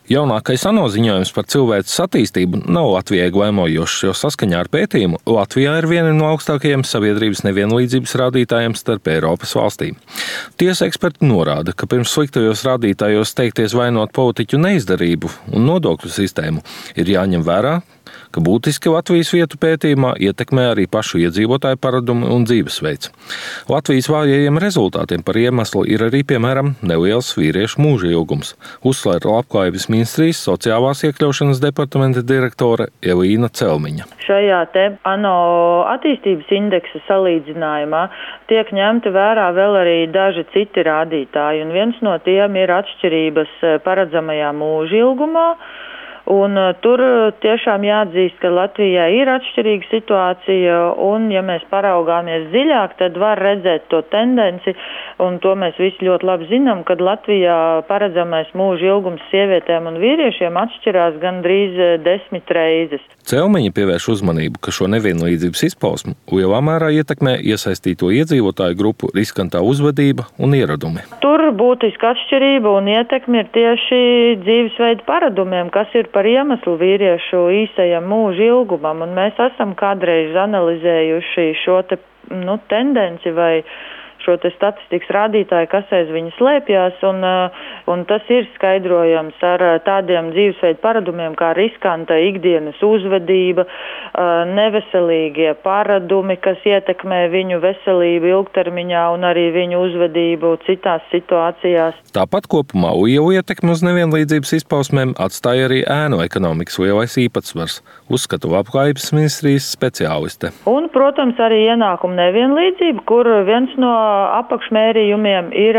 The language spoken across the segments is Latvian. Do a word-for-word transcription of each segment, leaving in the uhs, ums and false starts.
Jaunākais ANO ziņojums par cilvēces attīstību nav Latvijai glaimojošs, jo saskaņā ar pētījumu Latvijā ir viena no augstākajiem sabiedrības nevienlīdzības rādītājiem starp Eiropas valstīm. Tiesa eksperti norāda, ka pirms sliktajos rādītājos teikties vainot politiķu neizdarību un nodokļu sistēmu ir jāņem vērā, ka būtiski Latvijas vietu pētījumā ietekmē arī pašu iedzīvotāju paradumi un dzīvesveids. Latvijas vājajiem rezultātiem par iemeslu ir arī, piemēram, neliels vīriešu mūža ilgums, uzsver Labklājības ministrijas sociālās iekļaušanas departamenta direktore Elīna Celmiņa. Šajā te ANO attīstības indeksa salīdzinājumā tiek ņemti vērā vēl arī daži citi rādītāji, un viens no tiem ir atšķirības paredzamajā mūža ilgumā. Un tur tiešām jāatzīst, ka Latvijā ir atšķirīga situācija, un ja mēs paraugāmies dziļāk, tad var redzēt to tendenci, un to mēs visi ļoti labi zinām, kad Latvijā paredzamais mūža ilgums sievietēm un vīriešiem atšķirās gandrīz desmit reizes. Celmiņa pievērš uzmanību, ka šo nevienlīdzības izpausmu lielā mērā ietekmē iesaistīto iedzīvotāju grupu riskantā uzvedība un ieradumi. Tur būtiska atšķirība un ietekme ir tieši dzīvesveida paradumiem, kas ir par iemeslu vīriešu īsajam mūža ilgumam, un mēs esam kādreiz analizējuši šo te, nu, tendenci vai šo te statistikas rādītāju, kas aiz viņa slēpjās, un, un tas ir skaidrojams ar tādiem dzīvesveidu paradumiem kā riskanta ikdienas uzvedība, neveselīgie paradumi, kas ietekmē viņu veselību ilgtermiņā un arī viņu uzvedību citās situācijās. Tāpat kopumā lielu ietekmi uz nevienlīdzības izpausmēm atstāja arī ēnu ekonomikas lielais īpatsvars, uzskata Labklājības ministrijas speciāliste. Un, protams, arī ienākumu nevienlīdzība, kur viens no apakšmērījumiem ir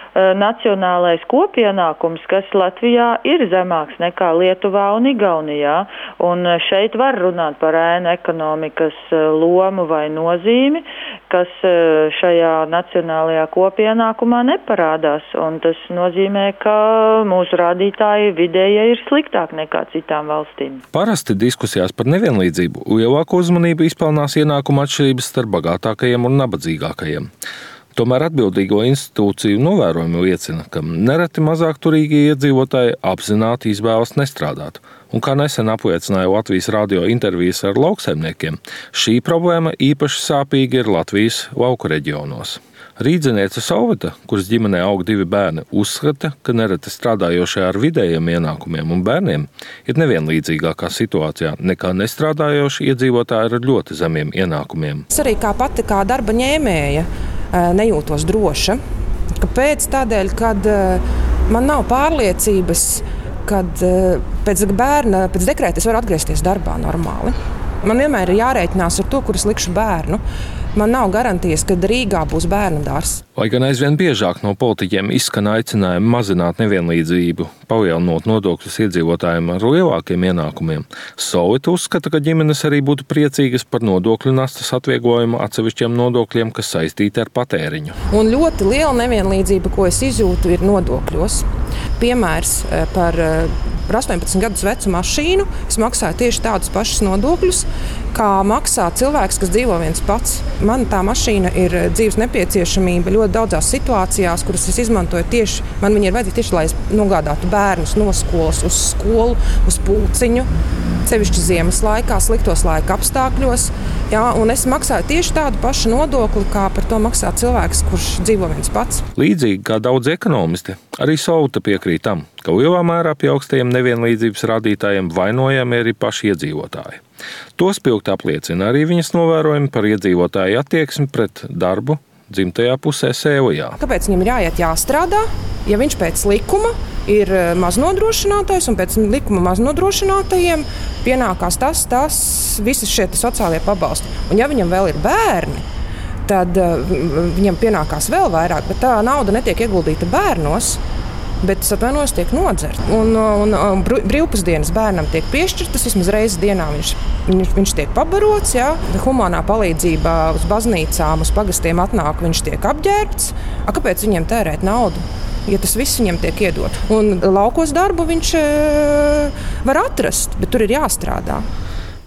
nacionālais kopienākums, kas Latvijā ir zemāks nekā Lietuvā un Igaunijā. Un šeit var runāt par ēnu ekonomikas lomu vai nozīmi, kas šajā nacionālajā kopienākumā neparādās. Un tas nozīmē, ka mūsu rādītāji vidējie ir sliktāk nekā citām valstīm. Parasti diskusijās par nevienlīdzību lielāku uzmanību izpelnās ienākumu atšķirības starp bagātākajiem un nabadzīgākajiem. Tomēr atbildīgo institūciju novērojumi liecina, ka nereti mazāk turīgie iedzīvotāji apzināti izvēlas nestrādāt. Un kā nesen apliecināja Latvijas radio intervijas ar lauksaimniekiem, šī problēma īpaši sāpīga ir Latvijas lauku reģionos. Rīdzeniece Solvita, kuras ģimenē aug divi bērni, uzskata, ka nereti strādājošie ar vidējiem ienākumiem un bērniem ir nevienlīdzīgākā situācijā nekā nestrādājoši iedzīvotāji ar ļoti zemiem ienākumiem. Es arī kā pati kā darba ņēmēja nejūtos droša. Kāpēc? Tādēļ, kad man nav pārliecības, kad pēc bērna, pēc dekrēta es varu atgriezties darbā normāli. Man vienmēr ir jārēķinās ar to, kur es likšu bērnu. Man nav garantijas, ka Rīgā būs bērnu dārzs. Lai gan aizvien biežāk no politiķiem izskan aicinājumi mazināt nevienlīdzību, palielinot nodokļus iedzīvotājiem ar lielākiem ienākumiem, Solvita uzskata, ka ģimenes arī būtu priecīgas par nodokļu nastas atvieglojumu atsevišķiem nodokļiem, kas saistīti ar patēriņu. Un ļoti liela nevienlīdzība, ko es izjūtu, ir nodokļos. Piemērs par astoņpadsmit gadus vecu mašīnu. Es maksāju tieši tādus pašus nodokļus, kā maksā cilvēks, kas dzīvo viens pats. Man tā mašīna ir dzīves nepieciešamība ļoti daudzās situācijās, kuras es izmantoju tieši, man viņa ir vajadzīga tieši, lai es nogādātu bērnus no skolas uz skolu, uz pulciņu, sevišķi ziemas laikā, sliktos laika apstākļos. Jā, un es maksāju tieši tādu pašu nodokli, kā par to maksā cilvēks, kurš dzīvo viens pats. Līdzīgi kā daudz ekonomisti, arī Solvita piekrīt tam, ka lielā mērā pie augstajiem nevienlīdzības rādītājiem vainojami arī paši iedzīvotāji. To spilgti apliecina arī viņas novērojumi par iedzīvotāju attieksmi pret darbu dzimtajā pusē Sēlijā. Kāpēc viņam ir jāiet jāstrādā, ja viņš pēc likuma ir maznodrošinātais un pēc likuma maznodrošinātajiem pienākās tas, tas visas šie sociālie pabalsti. Un ja viņam vēl ir bērni, tad viņam pienākās vēl vairāk, bet tā nauda netiek ieguldīta bērnos, bet es atvainojos, tiek nodzerta. Un, un, un brīvpusdienas bērnam tiek piešķirtas, vismaz reizes dienā viņš, viņš, viņš tiek pabarots. Jā. Humanā palīdzība uz baznīcām, uz pagastiem atnāk, viņš tiek apģērbts. A, kāpēc viņiem tērēt naudu, ja tas viss viņiem tiek iedot? Un laukos darbu viņš e, var atrast, bet tur ir jāstrādā.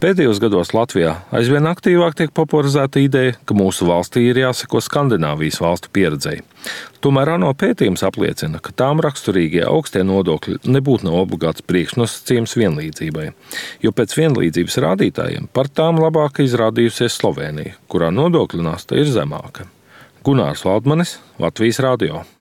Pēdējos gados Latvijā aizvien aktīvāk tiek popularizēta ideja, ka mūsu valstī ir jāseko Skandināvijas valstu pieredzei. Tomēr ANO pētījums apliecina, ka tām raksturīgie augstie nodokļi nebūtu nav obligāts priekšnosacījums vienlīdzībai, jo pēc vienlīdzības rādītājiem par tām labāk izrādījusies Slovēnija, kurā nodokļu nasta ir zemāka. Gunārs Valdmanis, Latvijas radio.